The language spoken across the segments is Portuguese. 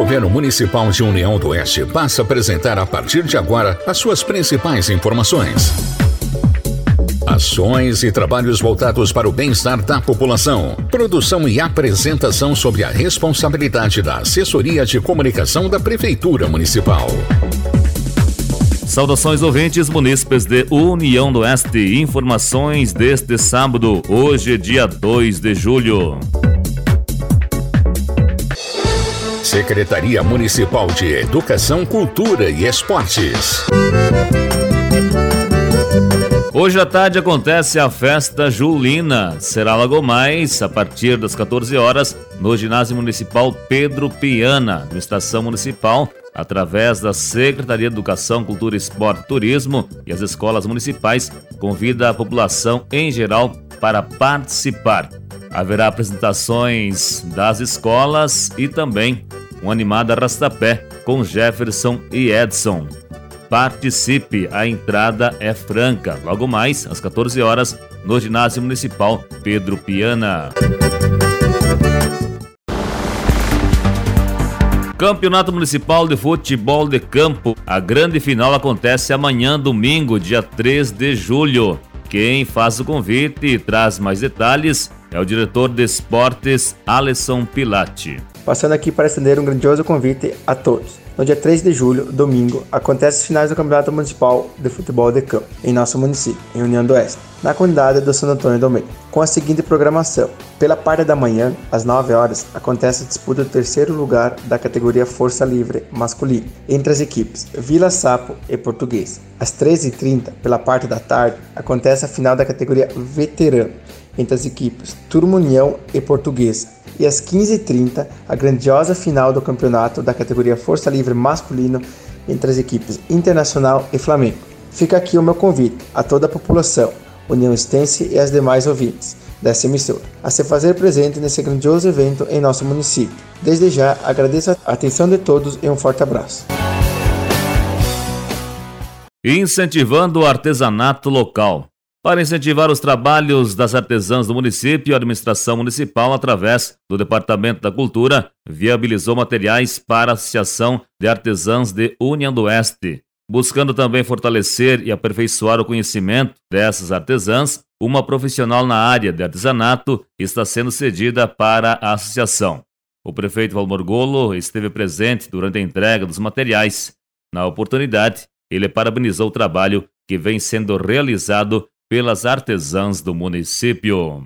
Governo Municipal de União do Oeste passa a apresentar a partir de agora as suas principais informações. Ações e trabalhos voltados para o bem-estar da população. Produção e apresentação sob a responsabilidade da Assessoria de Comunicação da Prefeitura Municipal. Saudações ouvintes munícipes de União do Oeste. Informações deste sábado, hoje dia 2 de julho. Secretaria Municipal de Educação, Cultura e Esportes. Hoje à tarde acontece a festa julina. Será logo mais, a partir das 14 horas, no Ginásio Municipal Pedro Piana, no Estação Municipal, através da Secretaria de Educação, Cultura, Esporte e Turismo e as escolas municipais, convida a população em geral para participar. Haverá apresentações das escolas e também um animado arrastapé com Jefferson e Edson. Participe, a entrada é franca. Logo mais, às 14 horas, no Ginásio Municipal Pedro Piana. Campeonato Municipal de Futebol de Campo. A grande final acontece amanhã, domingo, dia 3 de julho. Quem faz o convite e traz mais detalhes é o diretor de esportes, Alisson Pilati. Passando aqui para estender um grandioso convite a todos. No dia 3 de julho, domingo, acontecem as finais do Campeonato Municipal de Futebol de Campo, em nosso município, em União do Oeste, na comunidade do Santo Antônio do Meio, com a seguinte programação. Pela parte da manhã, às 9 horas, acontece a disputa do terceiro lugar da categoria Força Livre masculina, entre as equipes Vila Sapo e Português. Às 13h30, pela parte da tarde, acontece a final da categoria Veterano, entre as equipes Turma União e Portuguesa. E às 15h30, a grandiosa final do campeonato da categoria Força Livre masculino entre as equipes Internacional e Flamengo. Fica aqui o meu convite a toda a população, união-estense e as demais ouvintes dessa emissora, a se fazer presente nesse grandioso evento em nosso município. Desde já, agradeço a atenção de todos e um forte abraço. Incentivando o artesanato local. Para incentivar os trabalhos das artesãs do município, a administração municipal, através do Departamento da Cultura, viabilizou materiais para a Associação de Artesãs de União do Oeste. Buscando também fortalecer e aperfeiçoar o conhecimento dessas artesãs, uma profissional na área de artesanato está sendo cedida para a associação. O prefeito Valmorgolo esteve presente durante a entrega dos materiais. Na oportunidade, ele parabenizou o trabalho que vem sendo realizado pelas artesãs do município.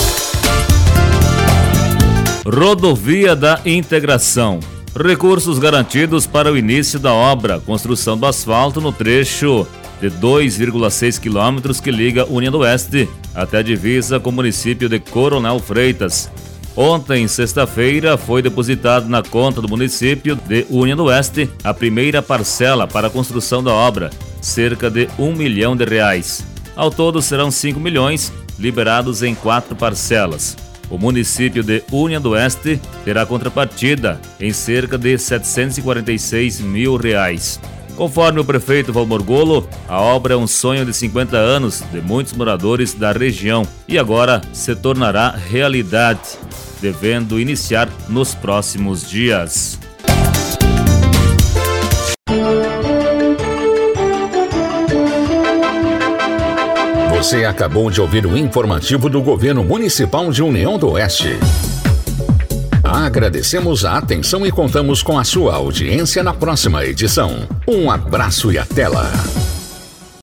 Rodovia da Integração. Recursos garantidos para o início da obra, construção do asfalto no trecho de 2,6 quilômetros que liga União do Oeste até a divisa com o município de Coronel Freitas. Ontem, sexta-feira, foi depositado na conta do município de União do Oeste a primeira parcela para a construção da obra, cerca de R$1 milhão. Ao todo serão 5 milhões, liberados em 4 parcelas. O município de União do Oeste terá contrapartida em cerca de R$746 mil. Conforme o prefeito Valmorgolo, a obra é um sonho de 50 anos de muitos moradores da região e agora se tornará realidade, devendo iniciar nos próximos dias. Você acabou de ouvir o informativo do Governo Municipal de União do Oeste. Agradecemos a atenção e contamos com a sua audiência na próxima edição. Um abraço e até lá!